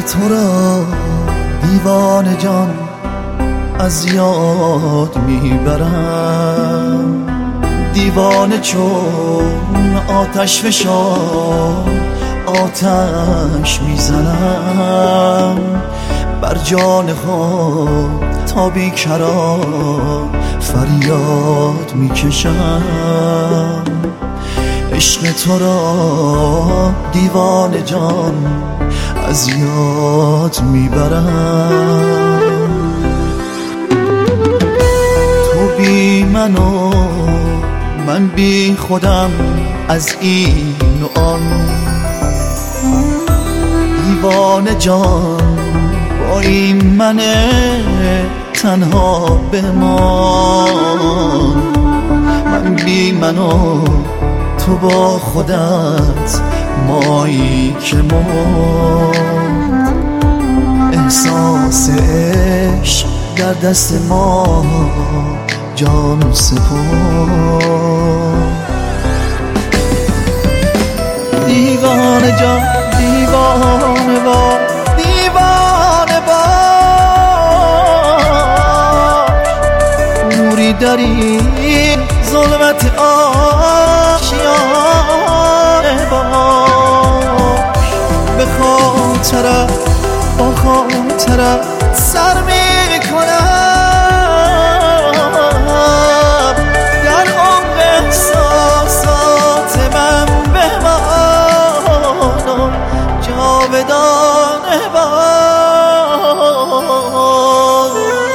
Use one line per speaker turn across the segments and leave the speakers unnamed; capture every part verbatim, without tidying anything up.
تو را دیوانه جان از یاد میبرم، دیوانه چون آتش فشان آتش میزنم، بر جان خود تا بیکران فریاد میکشم. عشق تو را دیوانه جان از یاد میبرم. تو بی من و من بی خودم از این و آن، دیوانه جان با این من تنها بمان. من بی من و تو با خودت مایی که ماند، احساس عشق در دست ما جان سپرد. دیوانه جان دیوانه با دیوانه باش، نوری در این ظلمت آشیانه باش. به خاطرت با خاطرت سر می کنم، در عمق احساسات من بمان و جاودانه باش.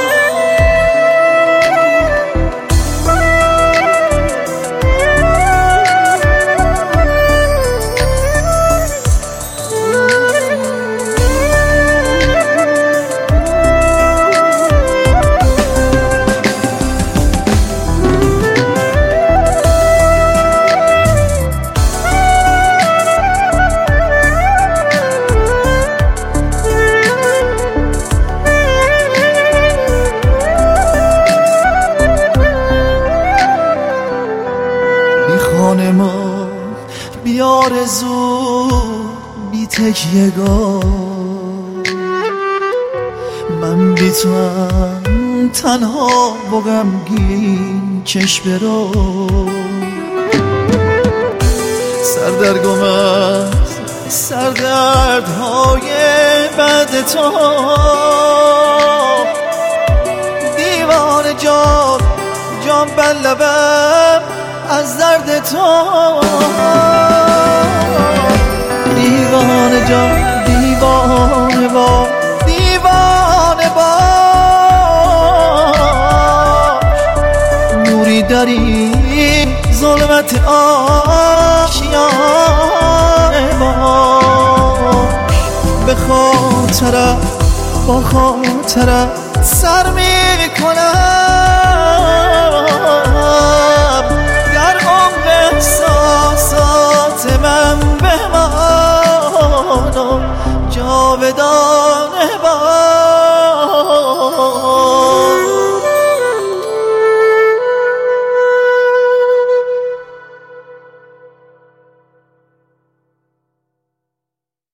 ما بی آرزو بی تکیه‌گاه، من بی تو هم تنها و غمگین چشم رو. سردرگم از سردردهای بعد تو، دیوانه جان جان بر لبم از درد تو. دیوانه جان دیوانه با دیوانه باش، نوری در این ظلمت آشیانه باش. به خاطرت با خاطرت سر می کنم، در عمق احساسات من بمان و جاودان